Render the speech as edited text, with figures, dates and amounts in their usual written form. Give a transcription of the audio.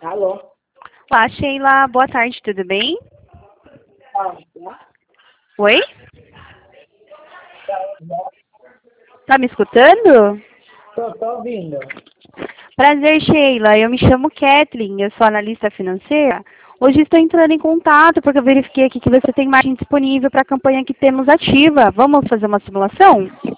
Alô? Olá, Sheila. Boa tarde, tudo bem? Ah, Oi? Tá me escutando? tô ouvindo. Prazer, Sheila. Eu me chamo Kathleen, eu sou analista financeira. Hoje estou entrando em contato porque eu verifiquei aqui que você tem margem disponível para a campanha que temos ativa. Vamos fazer uma simulação?